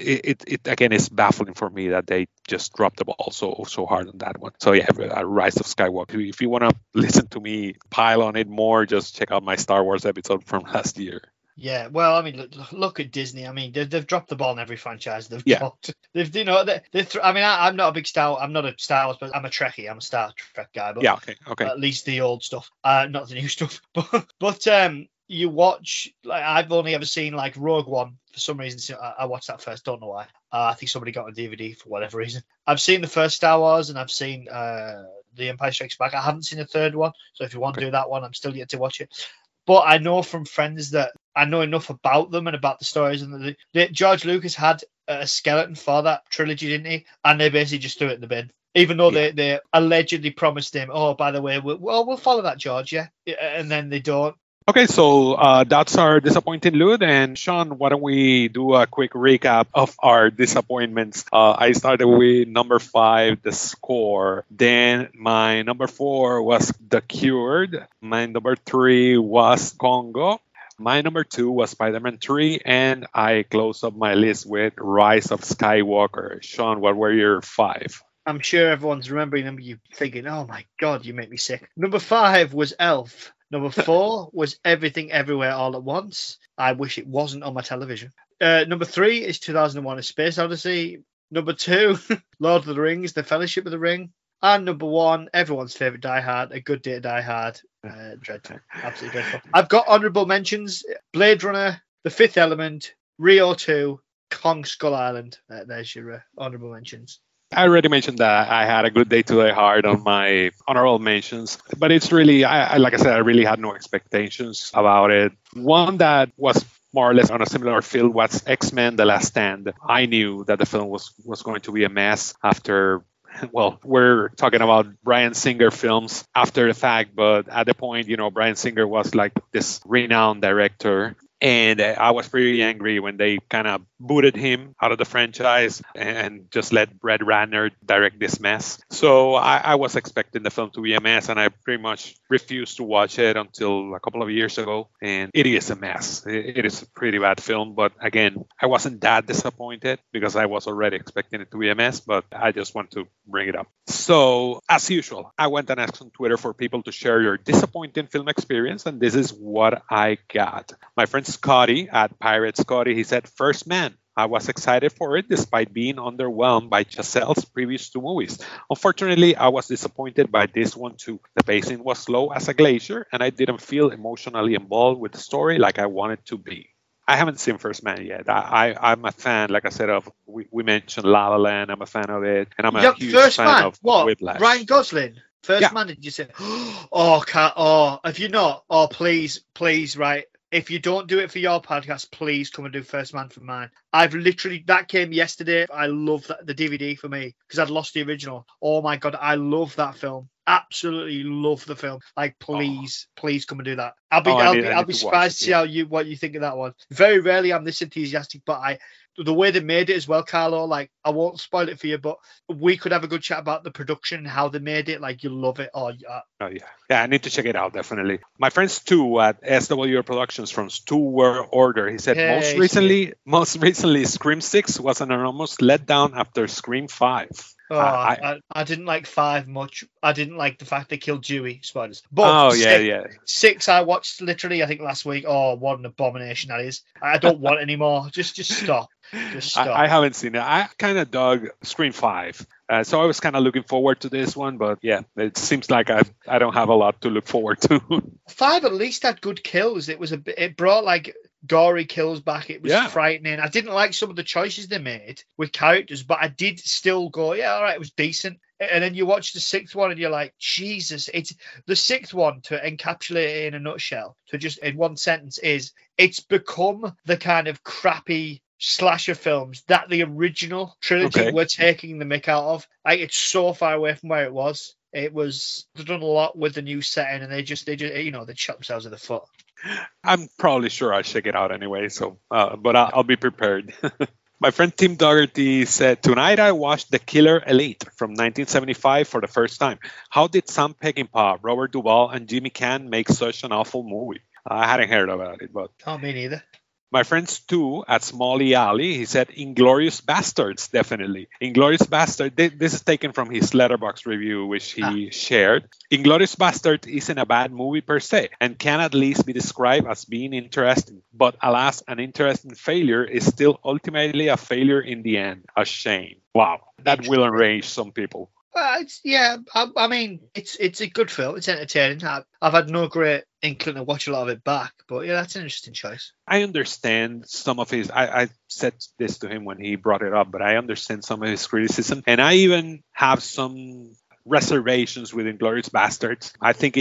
it again is baffling for me that they just dropped the ball so hard on that one. So yeah, Rise of Skywalker. If you want to listen to me pile on it more, just check out my Star Wars episode from last year. Yeah, well, I mean, look at Disney. I mean, they've dropped the ball in every franchise they've got. They've, you know, I mean, I'm not a Star Wars, but I'm a Trekkie. I'm a Star Trek guy. But yeah, okay. At least the old stuff, not the new stuff. But you watch, like, I've only ever seen like Rogue One. For some reason, I watched that first. Don't know why. I think somebody got a DVD for whatever reason. I've seen the first Star Wars, and I've seen The Empire Strikes Back. I haven't seen the 3rd one, so if you want to do that one, I'm still yet to watch it. But I know from friends that I know enough about them and about the stories. And George Lucas had a skeleton for that trilogy, didn't he? And they basically just threw it in the bin. Even though they allegedly promised him, oh, by the way, we'll follow that, George, yeah? And then they don't. Okay, so that's our disappointing loot. And Sean, why don't we do a quick recap of our disappointments? I started with number 5, The Score. Then my number 4 was The Cured. My number 3 was Congo. My number 2 was Spider-Man 3. And I closed up my list with Rise of Skywalker. Sean, what were your 5? I'm sure everyone's remembering them. You thinking, oh my God, you make me sick. Number 5 was Elf. Number 4 was Everything Everywhere All at Once. I wish it wasn't on my television. Number 3 is 2001: A Space Odyssey. Number 2, Lord of the Rings: The Fellowship of the Ring. And number 1, everyone's favourite Die Hard, A Good Day to Die Hard. Dreadful. Absolutely dreadful. I've got honourable mentions: Blade Runner, The Fifth Element, Rio 2, Kong Skull Island. There's your honourable mentions. I already mentioned that I had A Good Day to Die Hard on my honorable mentions, but it's really, like I said, I really had no expectations about it. One that was more or less on a similar field was X-Men: The Last Stand. I knew that the film was going to be a mess after, well, we're talking about Bryan Singer films after the fact, but at the point, you know, Bryan Singer was like this renowned director. And I was pretty angry when they kind of booted him out of the franchise and just let Brett Ratner direct this mess. So I was expecting the film to be a mess, and I pretty much refused to watch it until a couple of years ago. And it is a mess. It is a pretty bad film. But again, I wasn't that disappointed because I was already expecting it to be a mess, but I just want to bring it up. So as usual, I went and asked on Twitter for people to share your disappointing film experience, and this is what I got. My friend Scotty at Pirate Scotty, he said, First Man. I was excited for it despite being underwhelmed by Chazelle's previous two movies. Unfortunately, I was disappointed by this one too. The pacing was slow as a glacier, and I didn't feel emotionally involved with the story like I wanted to be. I haven't seen First Man yet. I'm a fan, like I said, we mentioned La La Land. I'm a fan of it, and I'm a huge First fan Man, of what? Whiplash. Ryan Gosling? First Yeah. Man, did you say? If you're not, please, right. If you don't do it for your podcast, please come and do First Man for mine. That came yesterday. I love the DVD for me because I'd lost the original. Oh my God, I love that film. Absolutely love the film. Like, please come and do that. I'll be surprised to see what you think of that one. Very rarely I'm this enthusiastic, but the way they made it as well, Carlo, like, I won't spoil it for you, but we could have a good chat about the production and how they made it. Like, you'll love it. Oh, yeah. Yeah, I need to check it out, definitely. My friend Stu at SWR Productions from Stu Were Order, he said, most recently, Scream 6 was an enormous letdown after Scream 5. I didn't like 5 much. I didn't like the fact they killed Dewey. Spoilers. But 6 I watched literally, I think, last week. Oh, what an abomination that is. I don't want any more. Just stop. Just stop. I haven't seen it. I kind of dug Scream 5. So I was kind of looking forward to this one. But yeah, it seems like I don't have a lot to look forward to. 5 at least had good kills. It brought like gory kills back. It was frightening. I didn't like some of the choices they made with characters, but I did still go, yeah, all right, it was decent. And then you watch the 6th one and you're like, Jesus, it's the 6th one, to encapsulate it in a nutshell, to just in one sentence, it's become the kind of crappy slasher films that the original trilogy were taking the mick out of. Like, it's so far away from where it was. They've done a lot with the new setting, and they just they shot themselves in the foot. I'm probably sure I'll check it out anyway, so but I'll be prepared. My friend Tim Dougherty said, tonight I watched The Killer Elite from 1975 for the first time. How did Sam Peckinpah, Robert Duvall, and Jimmy Caan make such an awful movie? I hadn't heard about it, but... Oh, me neither. My friend Stu at Smalley Alley, he said, Inglourious Bastards, definitely. Inglourious Bastard, this is taken from his Letterboxd review, which he shared. Inglourious Bastard isn't a bad movie per se, and can at least be described as being interesting. But alas, an interesting failure is still ultimately a failure in the end. A shame. Wow, that will enrage some people. I mean, it's a good film. It's entertaining. I've had no great inkling to watch a lot of it back, but yeah, that's an interesting choice. I understand some of his. I said this to him when he brought it up, but I understand some of his criticism, and I even have some reservations with Inglourious Bastards. I think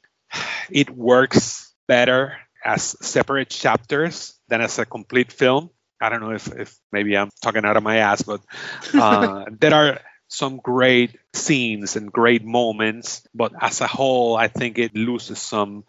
it works better as separate chapters than as a complete film. I don't know if maybe I'm talking out of my ass, but there are some great scenes and great moments, but as a whole, I think it loses some.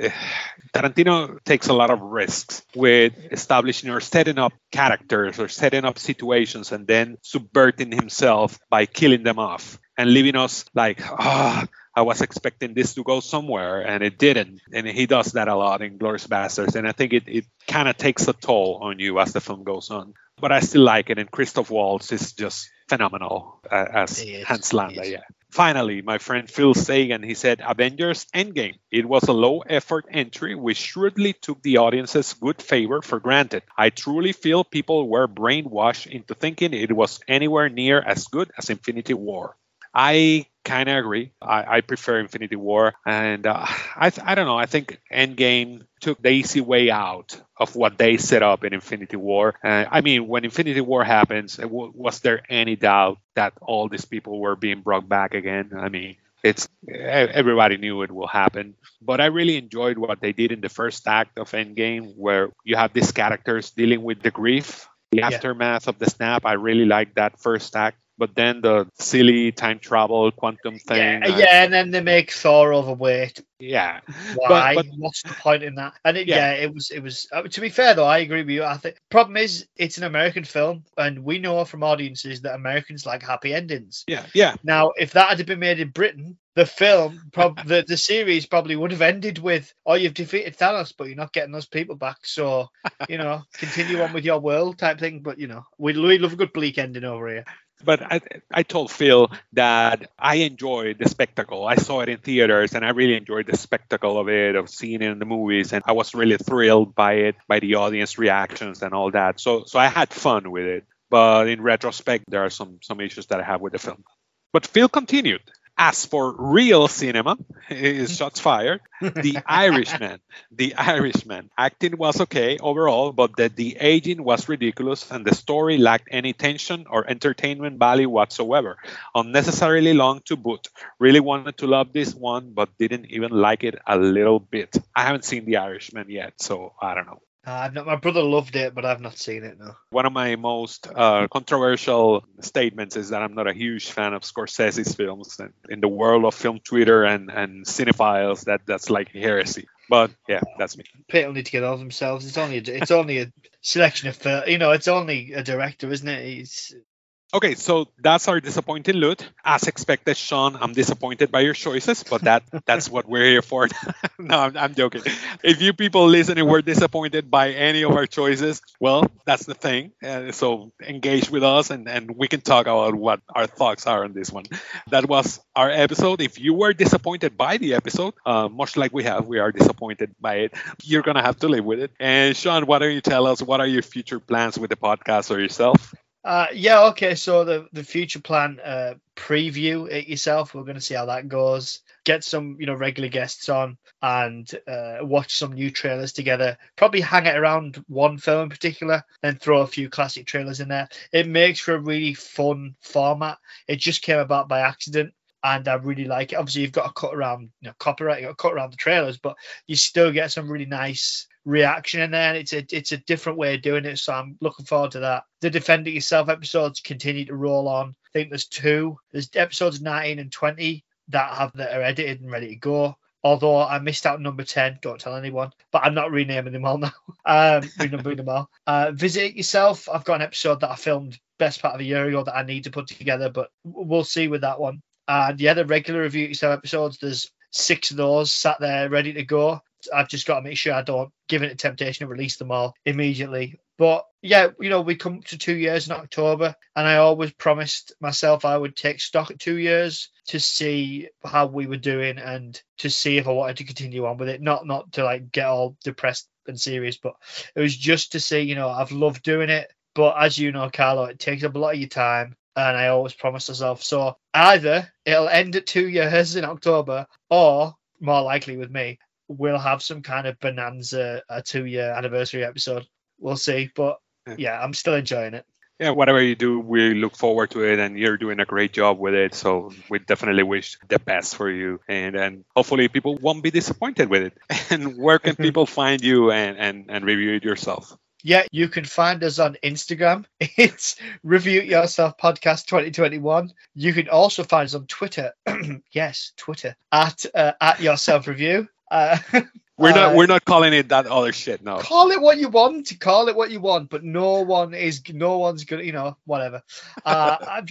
Tarantino takes a lot of risks with establishing or setting up characters or setting up situations and then subverting himself by killing them off and leaving us like, I was expecting this to go somewhere and it didn't. And he does that a lot in Inglourious Bastards, and I think it kind of takes a toll on you as the film goes on. But I still like it, and Christoph Waltz is just phenomenal as Hans Landa. Yeah. Finally, my friend Phil Sagan, he said, Avengers Endgame. It was a low-effort entry which shrewdly took the audience's good favor for granted. I truly feel people were brainwashed into thinking it was anywhere near as good as Infinity War. I kind of agree. I prefer Infinity War. And I don't know. I think Endgame took the easy way out of what they set up in Infinity War. I mean, when Infinity War happens, was there any doubt that all these people were being brought back again? I mean, everybody knew it will happen. But I really enjoyed what they did in the first act of Endgame, where you have these characters dealing with the grief, the aftermath of the snap. I really liked that first act. But then the silly time travel quantum thing. And then they make Thor overweight. Yeah. Why? What's the point in that? And it was. To be fair though, I agree with you. I think problem is it's an American film, and we know from audiences that Americans like happy endings. Yeah. Now, if that had been made in Britain, the film, the series probably would have ended with, "Oh, you've defeated Thanos, but you're not getting those people back. So, continue on with your world," type thing. But we love a good bleak ending over here. But I told Phil that I enjoyed the spectacle. I saw it in theaters and I really enjoyed the spectacle of it, of seeing it in the movies. And I was really thrilled by it, by the audience reactions and all that. So I had fun with it. But in retrospect, there are some issues that I have with the film. But Phil continued. As for real cinema, is shots fired. The Irishman. The Irishman. Acting was okay overall, but the aging was ridiculous and the story lacked any tension or entertainment value whatsoever. Unnecessarily long to boot. Really wanted to love this one, but didn't even like it a little bit. I haven't seen The Irishman yet, so I don't know. I've not. My brother loved it, but I've not seen it. No. One of my most controversial statements is that I'm not a huge fan of Scorsese's films. And in the world of film Twitter and cinephiles, that's like heresy. But yeah, that's me. People need to get over themselves. It's only a selection of it's only a director, isn't it? Okay, so that's our disappointing loot. As expected, Sean, I'm disappointed by your choices, but that's what we're here for. No, I'm joking. If you people listening were disappointed by any of our choices, well, that's the thing. So engage with us and we can talk about what our thoughts are on this one. That was our episode. If you were disappointed by the episode, much like we are disappointed by it, you're going to have to live with it. And Sean, why don't you tell us what are your future plans with the podcast or yourself? Okay. So the future plan, preview it yourself. We're going to see how that goes. Get some, regular guests on and watch some new trailers together. Probably hang it around one film in particular, then throw a few classic trailers in there. It makes for a really fun format. It just came about by accident. And I really like it. Obviously, you've got to cut around copyright. You've got to cut around the trailers, but you still get some really nice reaction in there. And it's a different way of doing it. So I'm looking forward to that. The Defend It Yourself episodes continue to roll on. I think there's 2. There's episodes 19 and 20 that are edited and ready to go. Although I missed out number 10, don't tell anyone. But I'm not renaming them all now. Renumbering them all. Visit It Yourself. I've got an episode that I filmed best part of a year ago that I need to put together, but we'll see with that one. And the regular Review It Yourself episodes, there's 6 of those sat there ready to go. I've just got to make sure I don't give it a temptation to release them all immediately. But yeah, we come to 2 years in October, and I always promised myself I would take stock at 2 years to see how we were doing and to see if I wanted to continue on with it. Not to get all depressed and serious, but it was just to see, I've loved doing it. But as you know, Carlo, it takes up a lot of your time. And I always promised myself. So either it'll end at 2 years in October, or more likely with me, we'll have some kind of bonanza, a 2-year anniversary episode. We'll see. But yeah, I'm still enjoying it. Yeah, whatever you do, we look forward to it, and you're doing a great job with it. So we definitely wish the best for you, and hopefully people won't be disappointed with it. And where can people find you and review it yourself? Yeah, you can find us on Instagram. It's Review It Yourself Podcast 2021. You can also find us on Twitter. Yes, Twitter at Yourself Review. We're not calling it that other shit. No. Call it what you want. Call it what you want, but no one's gonna, whatever. I'm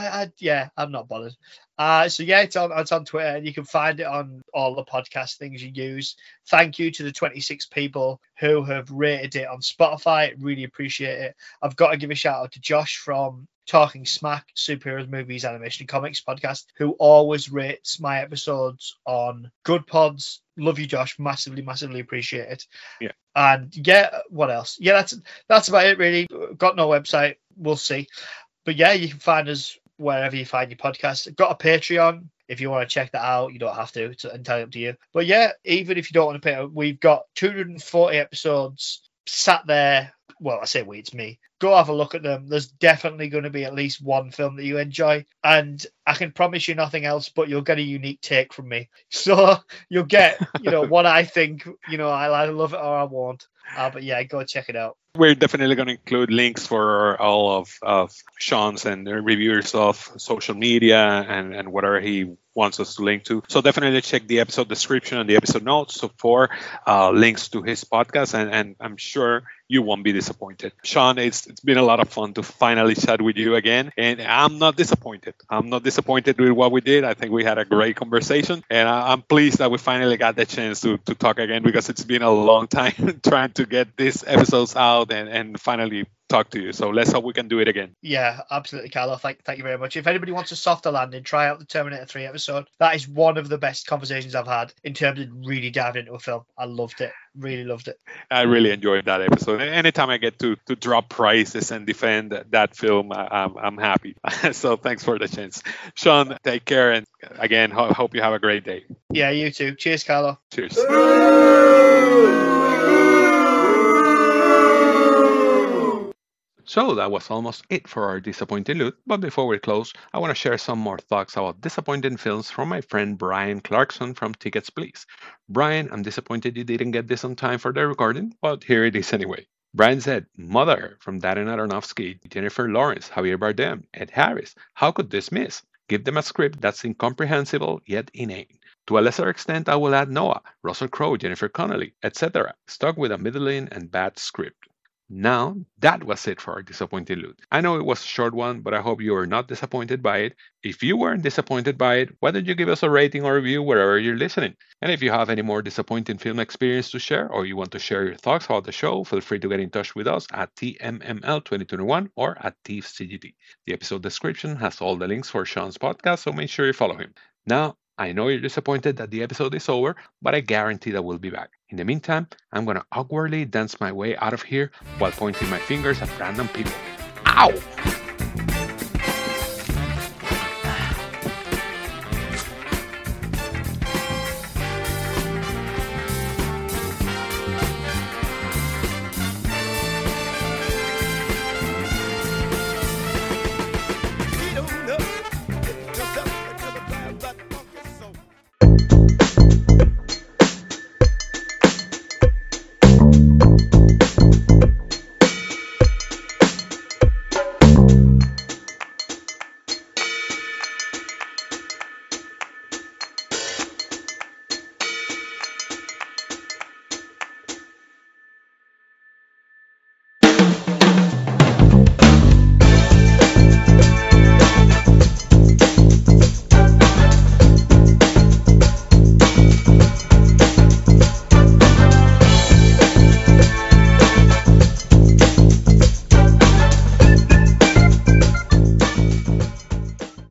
not bothered. So yeah, it's on Twitter, and you can find it on all the podcast things you use. Thank you to the 26 people who have rated it on Spotify. Really appreciate it. I've got to give a shout out to Josh from Talking Smack, Superheroes, Movies, Animation, and Comics podcast, who always rates my episodes on Good Pods. Love you, Josh. Massively, massively appreciate it. Yeah. And yeah, what else? Yeah, that's about it, really. Got no website. We'll see. But yeah, you can find us wherever you find your podcasts. Got a Patreon. If you want to check that out, you don't have to. It's entirely up to you. But yeah, even if you don't want to pay, we've got 240 episodes sat there. Well, I say we, it's me. Go have a look at them. There's definitely going to be at least one film that you enjoy. And I can promise you nothing else, but you'll get a unique take from me. So you'll get, what I think, I either love it or I won't. But yeah, go check it out. We're definitely going to include links for all of Sean's and the reviewers of social media and whatever he wants us to link to. So definitely check the episode description and the episode notes for links to his podcast, and I'm sure you won't be disappointed. Sean, it's been a lot of fun to finally chat with you again, and I'm not disappointed. I'm not disappointed with what we did. I think we had a great conversation, and I'm pleased that we finally got the chance to talk again, because it's been a long time trying to get these episodes out and finally talk to you. So let's hope we can do it again. Yeah, absolutely, Carlo. Thank you very much. If anybody wants a softer landing, try out the Terminator 3 episode. That is one of the best conversations I've had in terms of really diving into a film. I loved it. Really loved it. I really enjoyed that episode. Anytime I get to drop prices and defend that film, I'm happy. So thanks for the chance. Sean, take care. And again, hope you have a great day. Yeah, you too. Cheers, Carlo. Cheers. So that was almost it for our disappointing loot, but before we close, I want to share some more thoughts about disappointing films from my friend Brian Clarkson from Tickets Please. Brian, I'm disappointed you didn't get this on time for the recording, but here it is anyway. Brian said, Mother from Darren Aronofsky, Jennifer Lawrence, Javier Bardem, Ed Harris. How could this miss? Give them a script that's incomprehensible yet inane. To a lesser extent, I will add Noah, Russell Crowe, Jennifer Connelly, etc. Stuck with a middling and bad script. Now, that was it for our disappointing loot. I know it was a short one, but I hope you are not disappointed by it. If you weren't disappointed by it, why don't you give us a rating or review wherever you're listening? And if you have any more disappointing film experience to share, or you want to share your thoughts about the show, feel free to get in touch with us at TMML2021 or at TeefCGT. The episode description has all the links for Sean's podcast, so make sure you follow him. Now, I know you're disappointed that the episode is over, but I guarantee that we'll be back. In the meantime, I'm gonna awkwardly dance my way out of here while pointing my fingers at random people. Ow!